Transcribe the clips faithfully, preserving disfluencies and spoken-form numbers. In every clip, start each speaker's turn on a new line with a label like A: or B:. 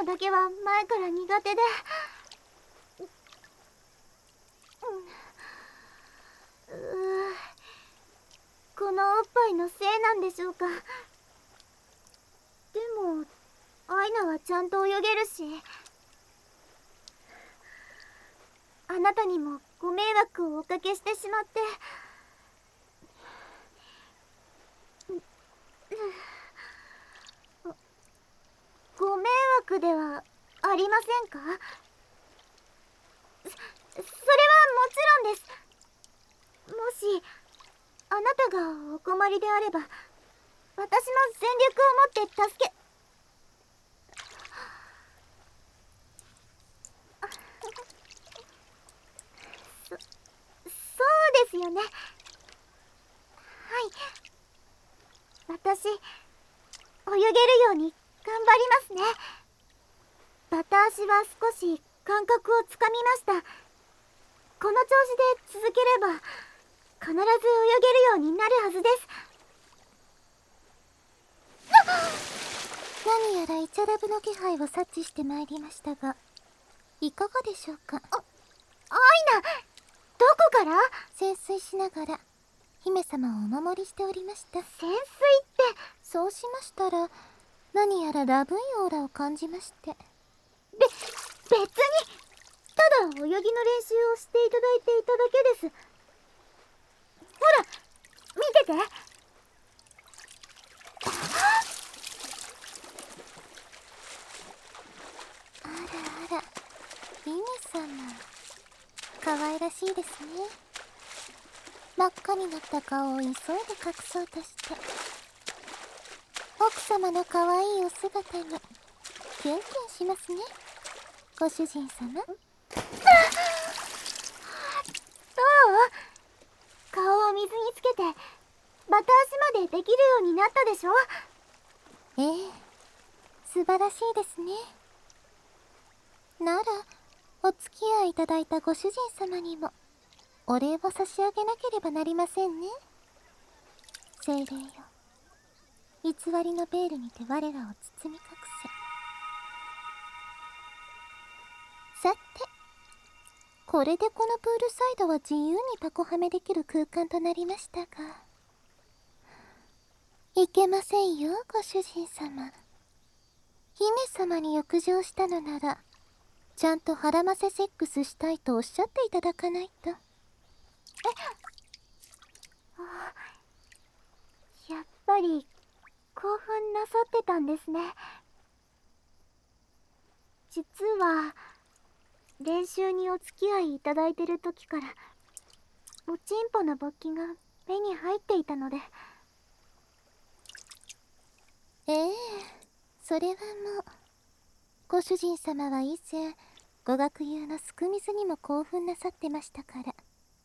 A: だけは前から苦手で。ううこのおっぱいのせいなんでしょうか。でもアイナはちゃんと泳げるし、あなたにもご迷惑をおかけしてしまって。ご迷惑ではありませんか？そ、それはもちろんです。もしあなたがお困りであれば、私も全力をもって助けそ、そうですよね。はい、私泳げるように頑張りますね。バタ足は少し感覚をつかみました。この調子で続ければ必ず泳げるようになるはずです。
B: 何やらイチャラブの気配を察知してまいりましたが、いかがでしょうか。
A: あ、アイナ、どこから？
B: 潜水しながら姫様をお守りしておりました。
A: 潜水って？
B: そうしましたら何やらラブいオーラを感じまして。
A: べ、別にただ泳ぎの練習をしていただいていただけです。ほら見てて。
B: あらあら、姫様可愛らしいですね。真っ赤になった顔を急いで隠そうとして、奥様の可愛いお姿にキュンキュンしますね、ご主人様。
A: どう？顔を水につけてバタ足までできるようになったでしょ？
B: ええ、素晴らしいですね。ならお付き合いいただいたご主人様にもお礼を差し上げなければなりませんね。精霊よ、偽りのベールにて我らを包み隠せ。さて、これでこのプールサイドは自由にタコはめできる空間となりましたが、いけませんよ、ご主人様。姫様に浴場したのならちゃんと腹ませセックスしたいとおっしゃっていただかないと。え
A: あ、やっぱり興奮なさってたんですね。実は練習にお付き合いいただいてる時からおちんぽの勃起が目に入っていたので。
B: ええ、それはもうご主人様は以前語学友のすく水にも興奮なさってましたから。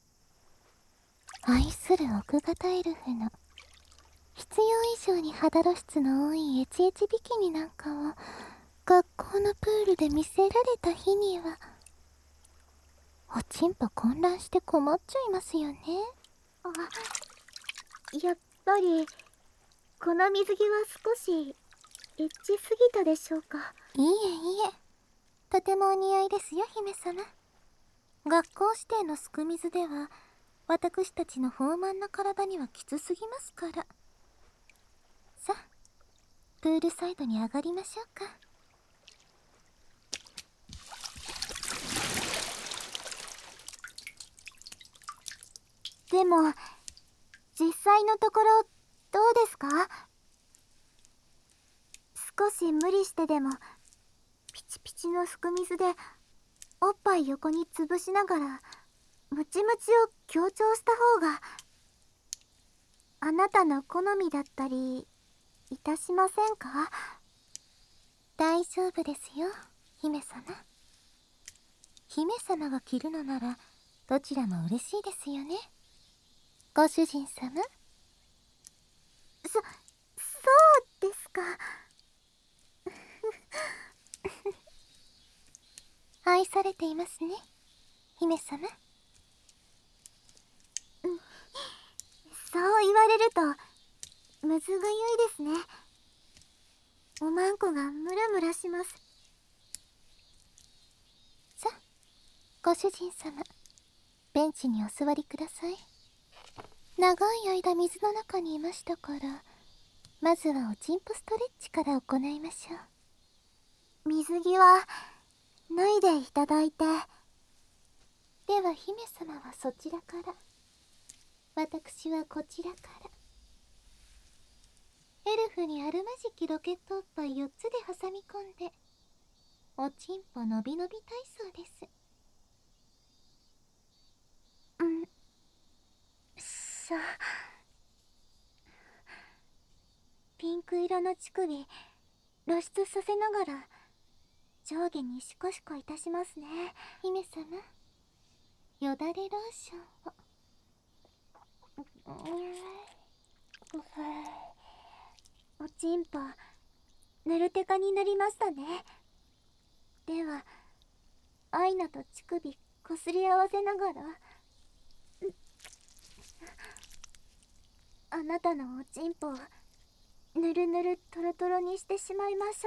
B: 愛する奥方エルフの必要以上に肌露出の多いエチエチビキニなんかを学校のプールで見せられた日にはおちんぽ混乱して困っちゃいますよね。
A: あ、やっぱりこの水着は少しエッチすぎたでしょうか。
B: いいえいいえ、とてもお似合いですよ、姫様。学校指定のすく水では私たちの豊満な体にはきつすぎますから。さあ、プールサイドに上がりましょうか。
A: でも実際のところどうですか？少し無理してでもピチピチのすく水でおっぱい横に潰しながらムチムチを強調した方があなたの好みだったりいたしませんか？
B: 大丈夫ですよ、姫様。姫様が着るのならどちらも嬉しいですよね、ご主人様。
A: そ、そうですか。
B: 愛されていますね、姫様。
A: そう言われるとむずぐゆいですね。おまんこがムラムラします。
B: ご主人様、ベンチにお座りください。長い間水の中にいましたから、まずはおちんぽストレッチから行いましょう。
A: 水着は脱いでいただいて。
B: では姫様はそちらから、私はこちらから。エルフにあるまじきロケットおっぱいよっつで挟み込んで、おちんぽのびのび体操です。
A: うん。しゃ。ピンク色の乳首露出させながら上下にシコシコいたしますね。
B: 姫様、よだれローションを。
A: おちんぽぬるテカになりましたね。ではアイナと乳首こすり合わせながら、あなたのおちんぽをぬるぬるとろとろにしてしまいましょ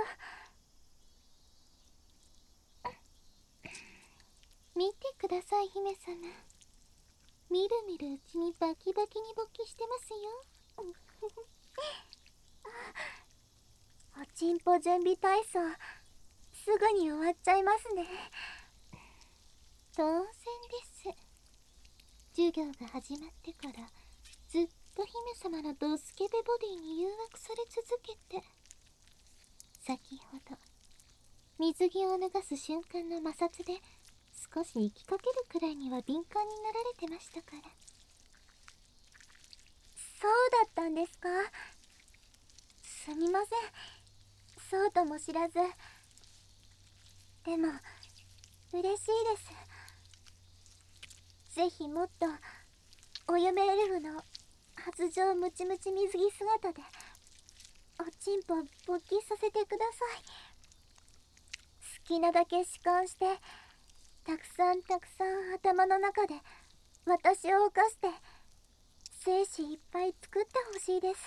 B: う。見てください姫様、みるみるうちにバキバキに勃起してますよ。
A: おちんぽ準備体操すぐに終わっちゃいますね。
B: 当然です。授業が始まってからずっと姫様のドスケベボディに誘惑され続けて、先ほど水着を脱がす瞬間の摩擦で少し息きかけるくらいには敏感になられてましたから。
A: そうだったんですか。すみません、そうとも知らず。でも嬉しいです。ぜひもっとお嫁エルフの発情ムチムチ水着姿でおちんぽ勃起させてください。好きなだけ弛緩して、たくさんたくさん頭の中で私を犯して精子いっぱい作ってほしいです。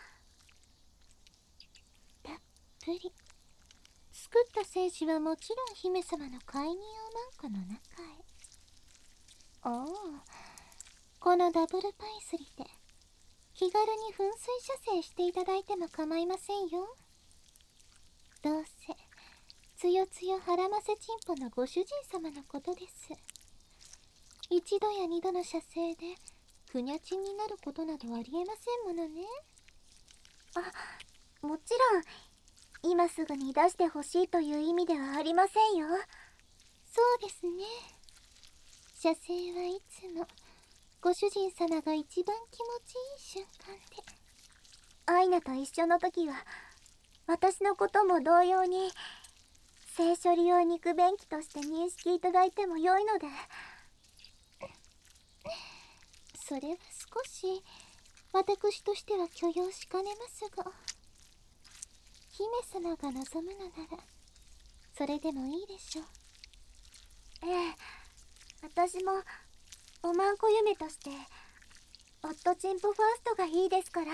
B: たっぷり作った精子はもちろん姫様の介入おまんこの中へ。おお、このダブルパイスリで気軽に噴水射精していただいても構いませんよ。どうせつよつよはらませちんぽのご主人様のことです。一度や二度の射精でふにゃちんになることなどありえませんものね。
A: あ、もちろん今すぐに出してほしいという意味ではありませんよ。
B: そうですね。射精はいつもご主人様が一番気持ちいい瞬間で。
A: アイナと一緒の時は私のことも同様に性処理用肉便器として認識いただいても良いので。
B: それは少し私としては許容しかねますが、姫様が望むのならそれでもいいでしょう。
A: ええ、私もおまんこ嫁としてオットチンポファーストがいいですから。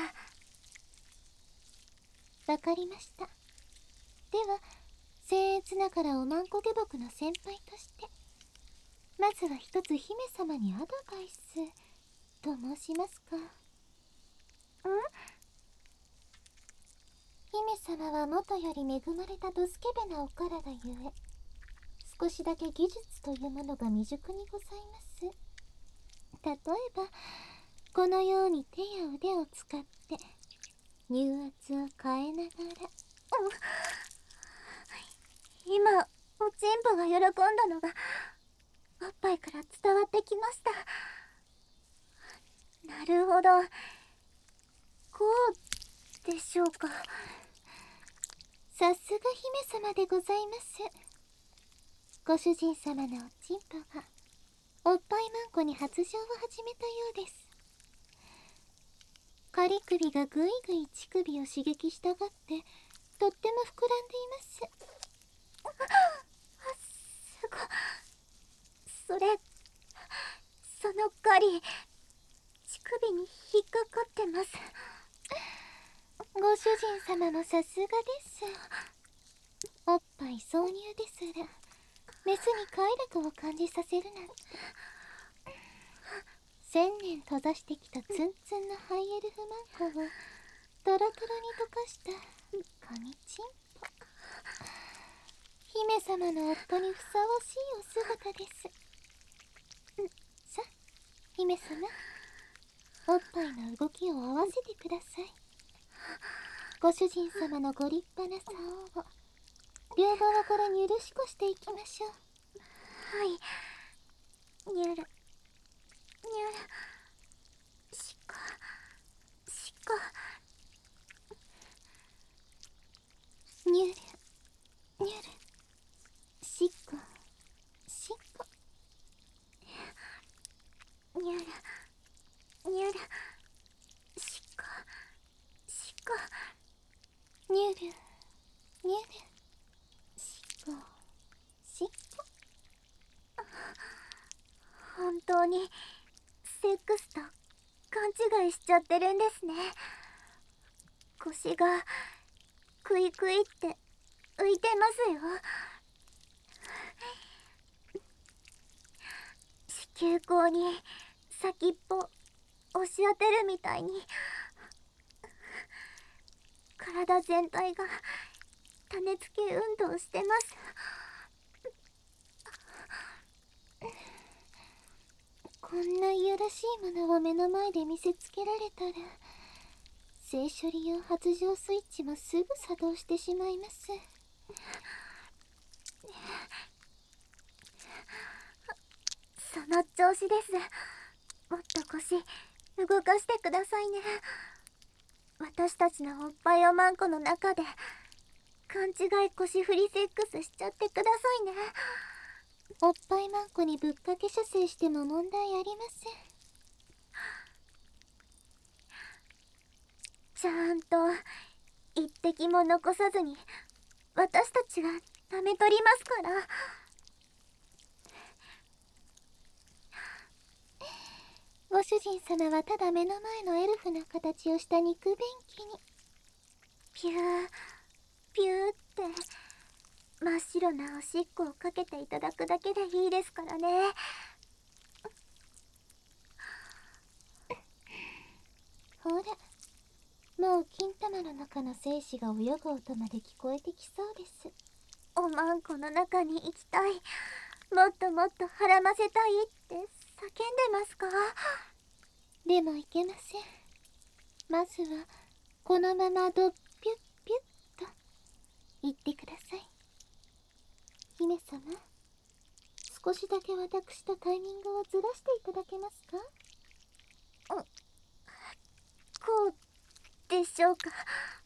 B: わかりました。では僭越ながらおまんこ下僕の先輩として、まずは一つ姫様にアドバイスと申しますか。ん？姫様はもとより恵まれたドスケベなお体ゆえ、少しだけ技術というものが未熟にございます。例えばこのように手や腕を使って乳圧を変えながら、
A: 今おちんぽが喜んだのがおっぱいから伝わってきました。なるほど、こうでしょうか。
B: さすが姫様でございます。ご主人様のおちんぽがおっぱいまんこに発情を始めたようです。仮首がぐいぐい乳首を刺激したがってとっても膨らんでいます。
A: すご、それ、その狩り乳首に引っかかってます。
B: ご主人様もさすがです。おっぱい挿入ですらメスに快楽を感じさせるなんて。千年閉ざしてきたツンツンのハイエルフマンコをトロトロに溶かした神チンポ。姫様の夫にふさわしいお姿です。さあ、姫様、おっぱいの動きを合わせてください。ご主人様のご立派な竿を両側からにゅるしこしていきましょう。
A: はい。にゅるにゅるしこしこ
B: にゅるにゅるしっこしっこ
A: にゅるにゅるしこしこ
B: にゅるにゅるしっこしっこ。
A: 本当にセックスと勘違いしちゃってるんですね。腰がクイクイって浮いてますよ。子宮口に先っぽ押し当てるみたいに体全体が種付け運動してます。
B: こんないやらしいものを目の前で見せつけられたら、性処理用発情スイッチもすぐ作動してしまいます。
A: その調子です。もっと腰動かしてくださいね。私たちのおっぱいおまんこの中で勘違い腰振りセックスしちゃってくださいね。
B: おっぱいまんこにぶっかけ射精しても問題ありません。
A: ちゃんと一滴も残さずに私たちが舐め取りますから。
B: ご主人様はただ目の前のエルフの形をした肉便器に
A: ピューピューって真っ白なおしっこをかけていただくだけでいいですからね。
B: ほら、もう金玉の中の精子が泳ぐ音まで聞こえてきそうです。
A: おまんこの中に行きたい、もっともっとはらませたいって叫んでますか？
B: でもいけません。まずはこのままドッピュッピュッと言ってください。姫様、少しだけ私とタイミングをずらしていただけますか？
A: こうでしょうか？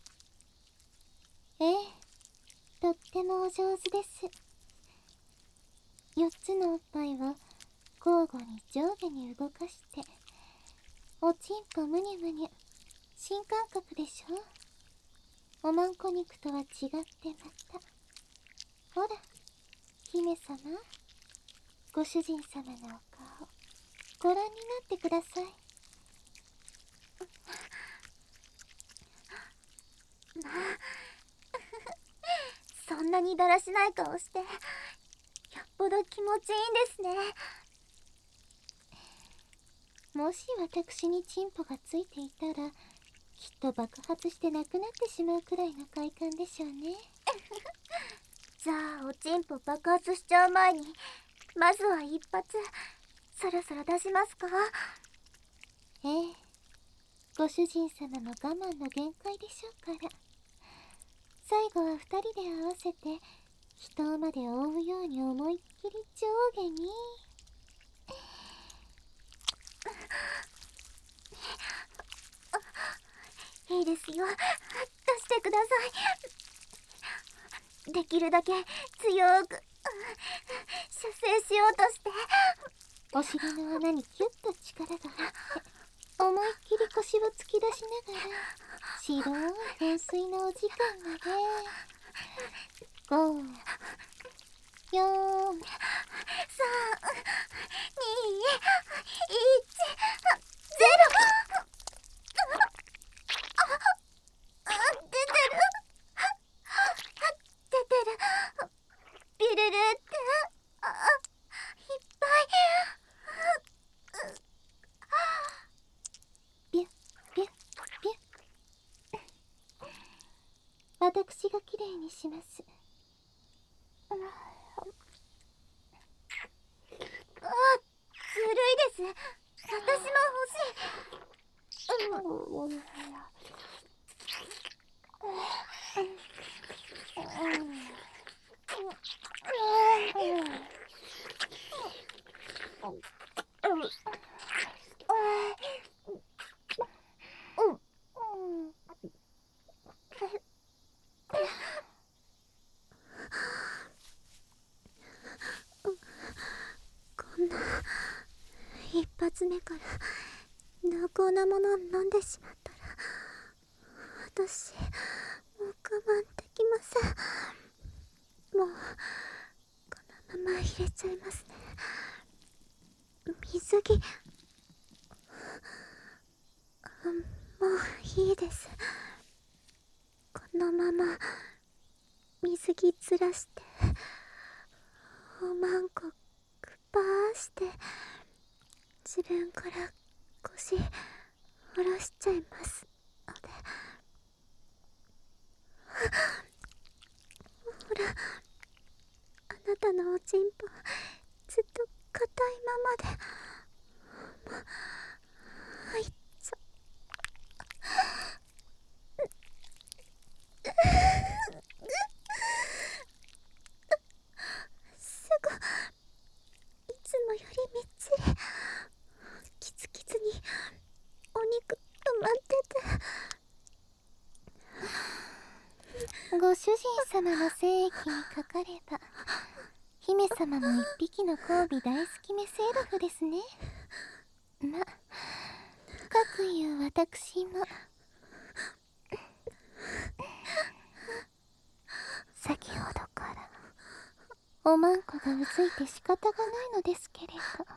B: ええ、とってもお上手です。よっつのおっぱいを交互に上下に動かして、おちんぽむにゅむにゅ、新感覚でしょ？おまんこ肉とは違ってまた。ほら、姫様、ご主人様のお顔、ご覧になってください。
A: まあそんなにだらしない顔してよっぽど気持ちいいんですね。
B: もし私にチンポがついていたら、きっと爆発してなくなってしまうくらいの快感でしょうね。
A: じゃあおちんぽ爆発しちゃう前にまずは一発そろそろ出しますか？
B: ええ、ご主人様の我慢の限界でしょうから。最後は二人で合わせて人まで覆うように思いっきり上下に。
A: いいですよ、出してください。できるだけ強く射精しようとして。
B: お尻の穴にキュッと力が入って思いっきり腰を突き出しながら白い噴水のお時間まで。ご、よん、
A: さん、に、いち、ゼロ。出てる出てる。ビルルって
B: 私がきれいにします。
A: あ、ずるいです。私も欲しい。こんな一発目から濃厚なものを飲んでしまったら、私もう我慢できません。もうこのまま入れちゃいますね。水着、もういいです。このまま水着ずらしておまんこくばーして自分から腰下ろしちゃいますので。ほら、あなたのおちんぽずっと硬いままで入っちゃすぐいつもよりみっちりキツキツにお肉埋まってて、
B: ご主人様の精液にかかれば姫様も一匹の交尾大好きメスエルフですね。ま、かくいう私も先ほどからおまんこがうずいて仕方がないのですけれど、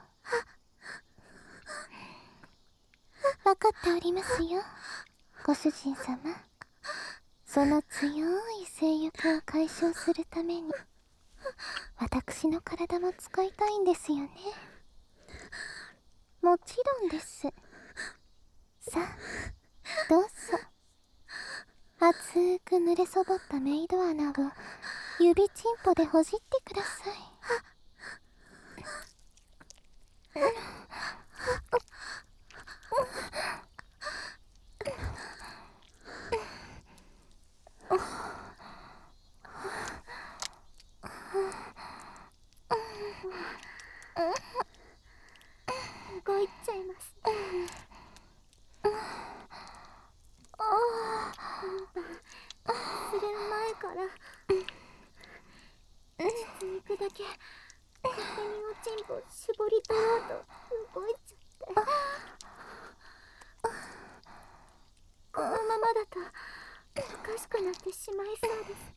B: 分かっておりますよ、ご主人様。その強い性欲を解消するために私の体も使いたいんですよね。もちろんです。さあどうぞ。熱く濡れそぼったメイド穴を指チンポでほじってください。
A: 動いちゃいます。する前から実肉だけ勝手におちんぽ絞り取ろうと動いちゃって、このままだとおかしくなってしまいそうです。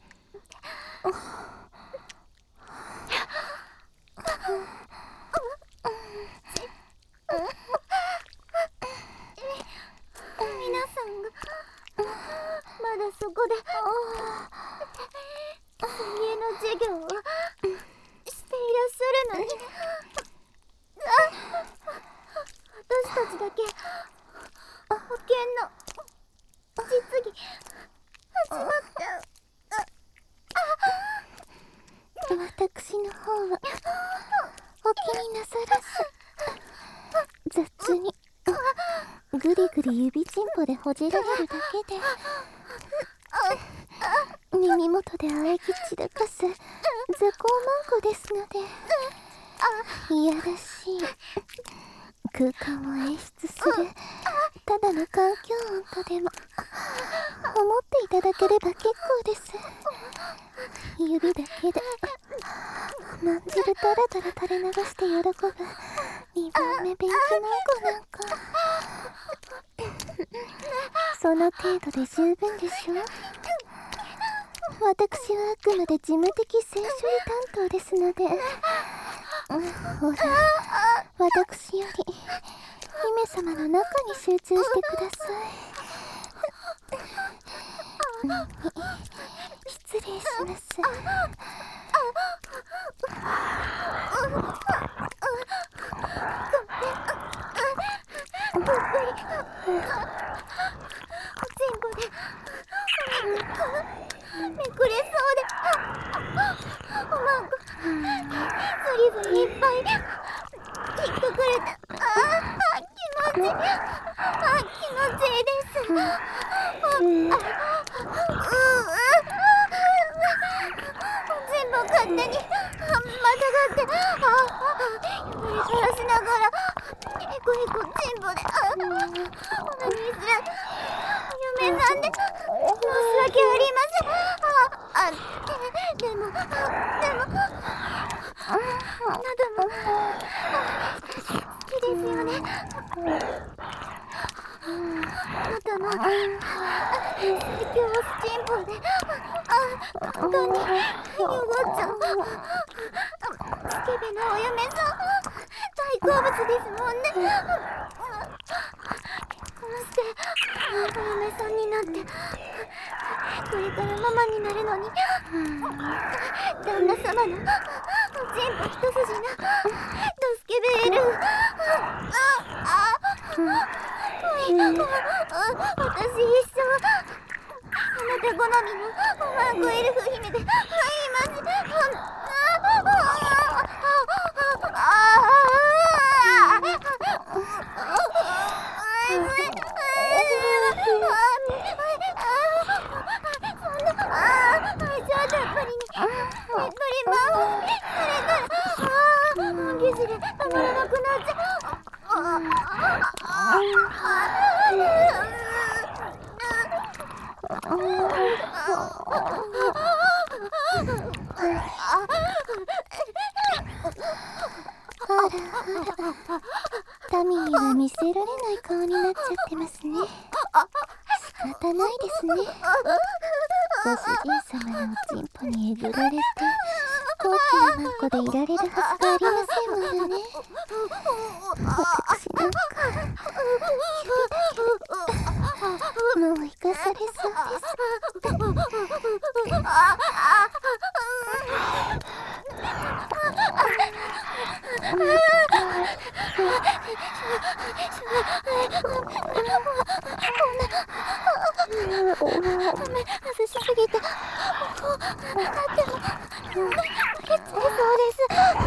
A: 皆さんがまだそこで水泳の授業をしていらっしゃるのに、私たちだけ保険の実技始まっちゃう。
B: 私の方はお気になさらず、雑にぐりぐり指チンポでほじられるだけで耳元で喘ぎ散らかす雑魚マンコですので、いやらしい空間を演出するただの環境音とでも思っていただければ結構です。指だけでまんじるダラダラ垂れ流して喜ぶにばんめ便器マンコなんか、その程度で十分でしょう。私はあくまで事務的性処理担当ですので、ほら、私より姫様の中に集中してください。耳、失礼します。
A: おちんぽでめくれそうで、おまんこずりずりいっぱい引っかかれた。ああ、気持ちいい。あ、気持ちいいです。あ、あ、うう全部勝手にまたがって、ああ、汚れ垂らしながらへこへこチンポで、ああ、オナニーするお嫁さんで申し訳ありません。ああ、ででも、あでもあなたも好きですよね。あなたの最強スチンポで、あ、本当によごっちゃう。スケベなお嫁さん大好物ですもんね。結婚してお嫁さんになってこれからママになるのに、旦那様のおちんぽ一筋なドスケベール、私一生あなた好みのおまんこエルフ姫で会います。
B: タミーは見せられない顔になっちゃってますね。仕方ないですね。ご主人様のおちんぽにえぐられて高貴なマンコでいられるはずがありませんものね。私なんかもう生かされそうです。
A: 外しすぎて、だってもうけちゃいそうです。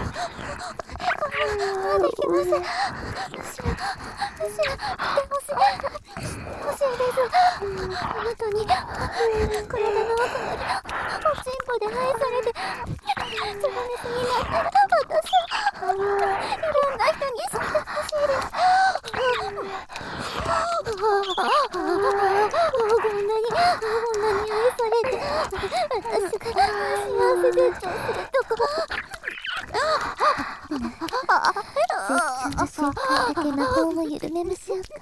A: できません。むしろむしろでほしい欲しいです。あなたに体の奥までおちんぽで愛されて情熱になったら、私いろんな人に知ってほしいです。こんなにこんなに愛されて、私が幸せ絶頂するとこ。
B: 絶頂の瞬間だけ魔法を緩めましょうか。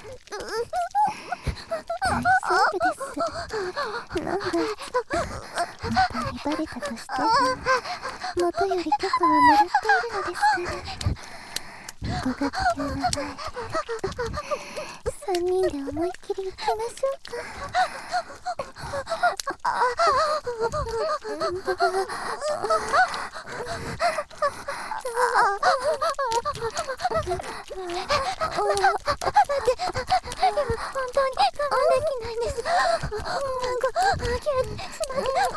B: 大丈夫です。なんだ、あんたにバレたとしても元より許可はもらっているのですから。ご学級の前でさんにんで思いっきり行きましょうか。
A: 本当に我慢できないんです。なんかキュッしなきゃ。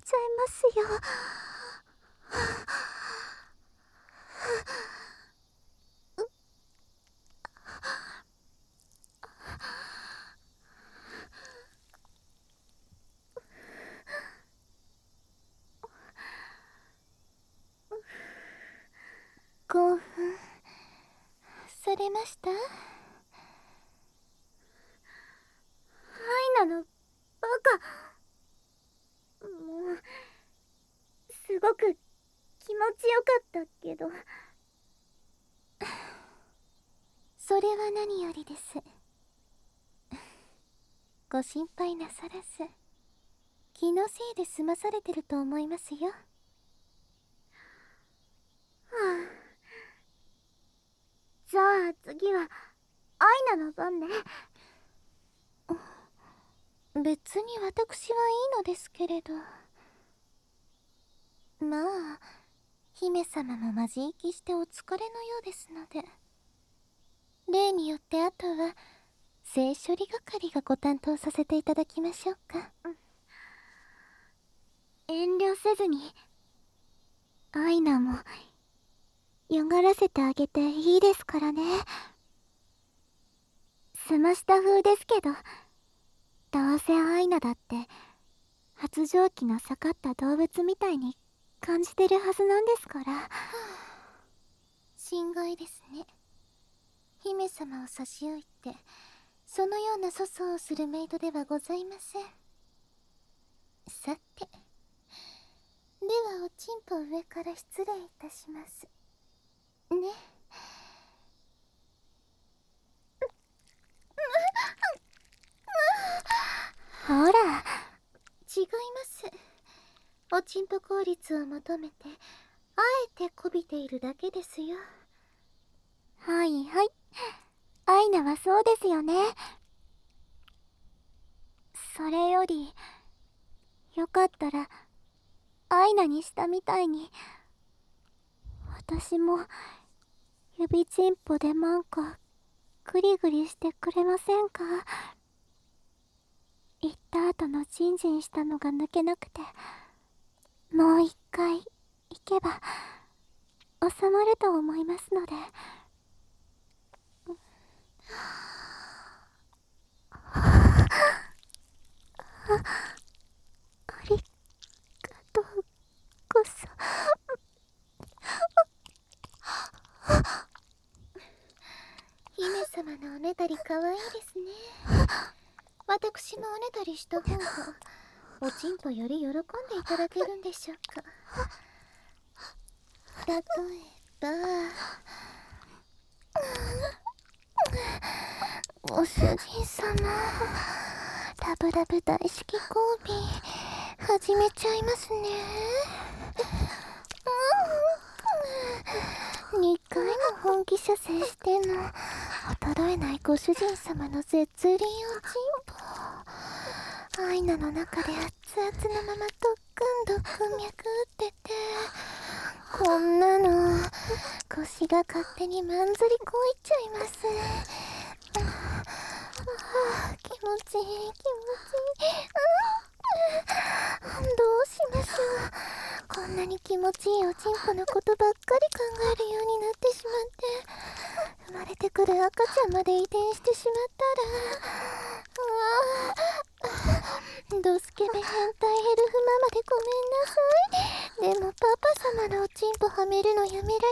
A: ちゃいますよ。
B: 興奮されました？
A: アイナのバカ。もうすごく気持ちよかったけど。
B: それは何よりです。ご心配なさらず、気のせいで済まされてると思いますよ。は
A: あ、じゃあ次はアイナの番ね。
B: 別に私はいいのですけれど。まあ、姫様もまじいきしてお疲れのようですので、例によってあとは性処理係がご担当させていただきましょうか。
A: 遠慮せずに。アイナもよがらせてあげていいですからね。すました風ですけど、どうせアイナだって発情期の盛った動物みたいに感じてるはずなんですから。はあ、
B: 心外ですね。姫様を差し置いてそのような粗相をするメイドではございません。さて、ではおちんぽ上から失礼いたしますね。
A: ほら、
B: 違います。おちんぽ効率を求めてあえてこびているだけですよ。
A: はいはい、アイナはそうですよね。それよりよかったらアイナにしたみたいに私も指ちんぽでなんかグリグリしてくれませんか？行った後のジンジンしたのが抜けなくて、もう一回行けば収まると思いますので。あ, ありがとうござ
B: 姫様のおねだりかわいいですね。私もおねだりした方がおちんぽより喜んでいただけるんでしょうか。例えば、ご主人様、ラブラブ大式交尾始めちゃいますね。にかいも本気射精しても衰えないご主人様の絶倫おちんぽ。アイナの中で熱々のままドックンドックン脈打ってて、こんなの腰が勝手にまんずりこいちゃいます。ああ、気持ちいい気持ちいい。あ、どうしましょう。こんなに気持ちいいおちんぽのことばっかり考えるようになってしまって、生まれてくる赤ちゃんまで遺伝してしまったら、ああ、ドスケベ変態エルフママでごめんなさい。でもパパ様のおちんぽはめるのやめられないんです。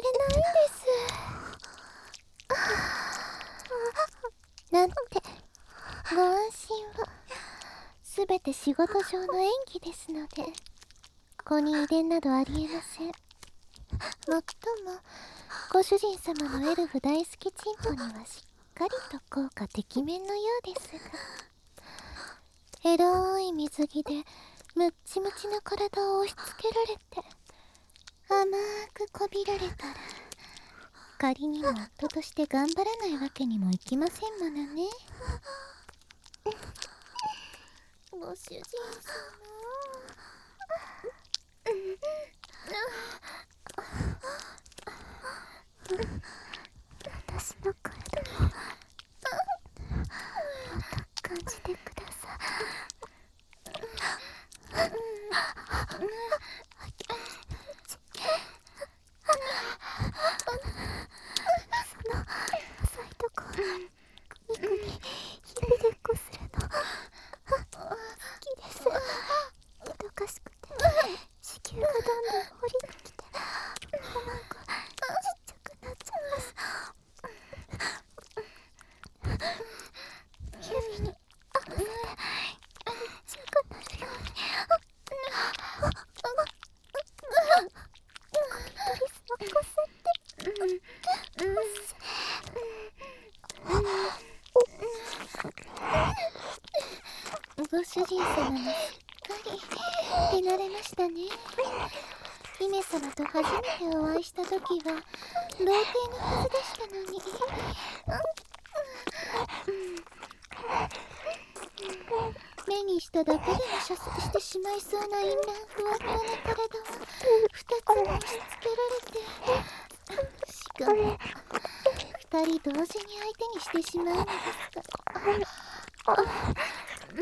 B: なんて、ご安心を。すべて仕事上の演技ですので、子に遺伝などありえません。もっともご主人様のエルフ大好きチンポにはしっかりと効果てきめんのようですが、エロい水着でムッチムチな体を押し付けられて甘くこびられたら、仮にも夫として頑張らないわけにもいきませんものね。ご主人様、
A: 私の体も感じてください。 その浅いとこ肉に指でこするの好きです。もどかしくて子宮がどんどん降りてきておまんこちっちゃくなっちゃいます。指に合わせてちっちゃくなるようにクリトリスをこすってこす
B: ご主人様もすっかり手慣れましたね。姫様と初めてお会いした時は童貞のはずでしたのに。目にしただけでも射精してしまいそうな淫乱ふわふわな体を二つも押し付けられて、しかも二人同時に相手にしてしまうのですか。い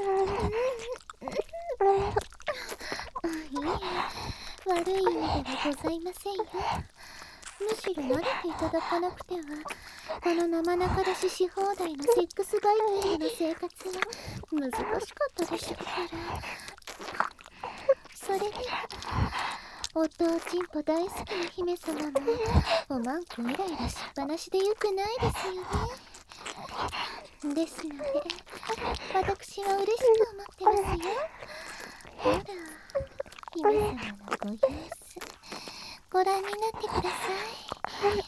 B: いえ、悪い意味ではございませんよ。むしろ慣れていただかなくては、この生中出しし放題のセックスバイキングの生活は難しかったでしょうから。それで夫をチンポ大好きな姫様もおまんこイライラしっぱなしでよくないですよね。ですので私は嬉しく思ってますよ。ほら、姫様のご様子ご覧になってください。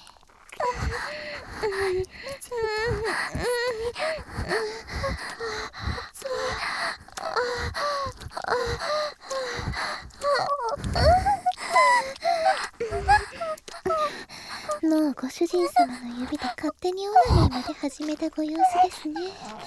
B: もうご主人様の指で勝手にオナニーまで始めたご様子ですね。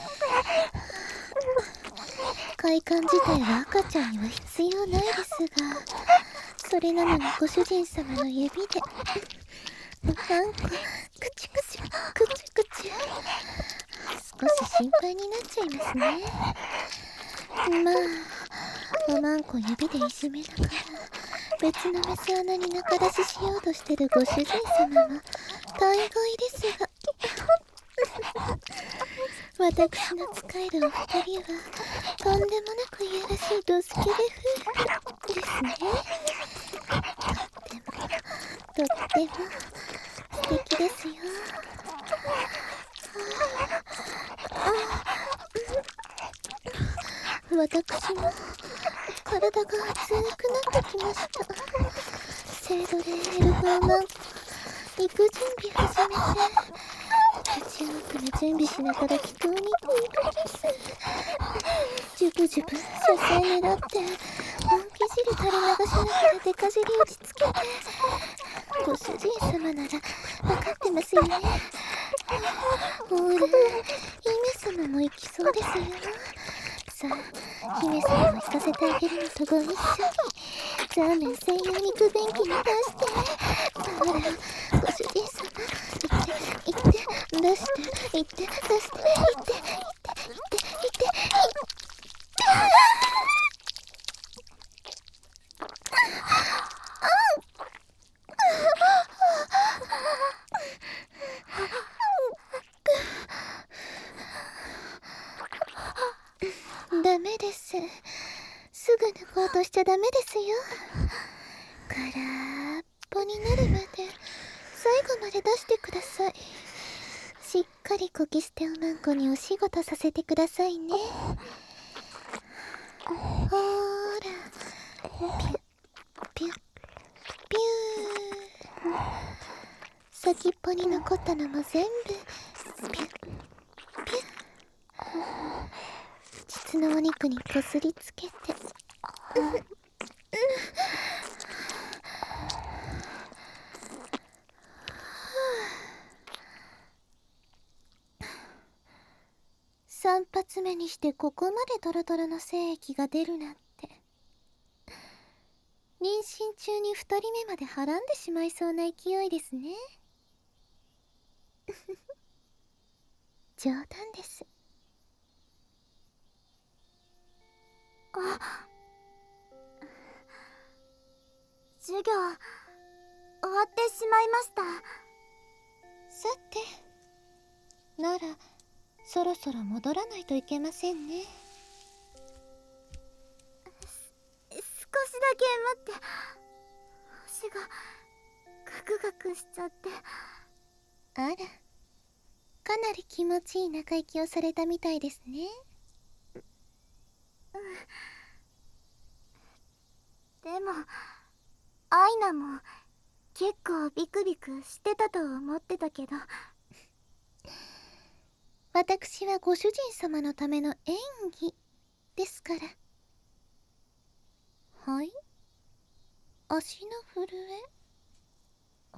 B: 快感自体は赤ちゃんには必要ないですが、それなのにご主人様の指でなんかクチクチクチクチ少し心配になっちゃいますね。まあおまんこ指でいじめながら別のメス穴に中出ししようとしてるご主人様も大概ですが私の使えるお二人はとんでもなくいやらしいドスケベ夫婦ですね。とってもとっても素敵ですよ。私も体が熱くなってきました。セイドレーエルフーマン行く準備始めて口を奥に準備しながら気筒にトントキスジュブジュブ射精狙って本気汁垂れ流しながらデカ尻落ち着けて、ご主人様なら分かってますよね。ほら、姫様も行きそうですよ。さあ、姫様も行かせてあげるのとご一緒にラーメン専用肉便器に出してほら、ご主人様行って行って出して行って出して行って行って行って行ってダメです。すぐ抜こうとしちゃダメですよ。空っぽになるまで最後まで出してください。しっかりコキ捨ておまんこにお仕事させてくださいね。ほーら、ピュッピュッピュー。先っぽに残ったのも全部ピュッピュッ。膣のお肉にこすりつけて三発目にしてここまでトロトロの精液が出るなんて、妊娠中に二人目まではらんでしまいそうな勢いですね。冗談です。
A: あ、 授業終わってしまいました。
B: さて、ならそろそろ戻らないといけませんね。
A: 少しだけ待って。足がガクガクしちゃって。
B: あら、かなり気持ちいい中息をされたみたいですね。
A: でもアイナも結構ビクビクしてたと思ってたけど。
B: 私はご主人様のための演技ですから。はい、足の震え。ま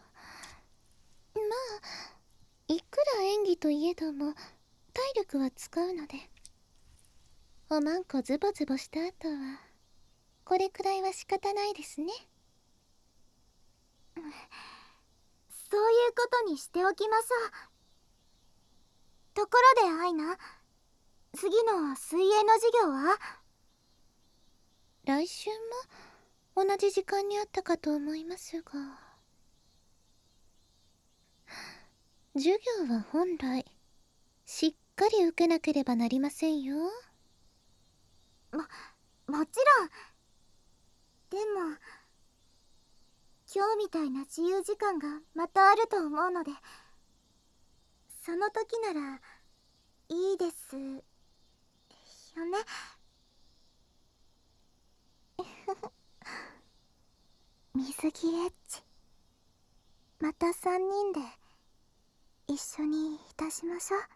B: あ、いくら演技といえども体力は使うので、おまんこズボズボした後はこれくらいは仕方ないですね。
A: そういうことにしておきましょう。ところでアイナ、次の水泳の授業は？
B: 来週も同じ時間にあったかと思いますが、授業は本来しっかり受けなければなりませんよ。
A: も、もちろん。でも今日みたいな自由時間がまたあると思うので、その時ならいいですよね。水着エッチ、またさんにんで一緒にいたしましょう。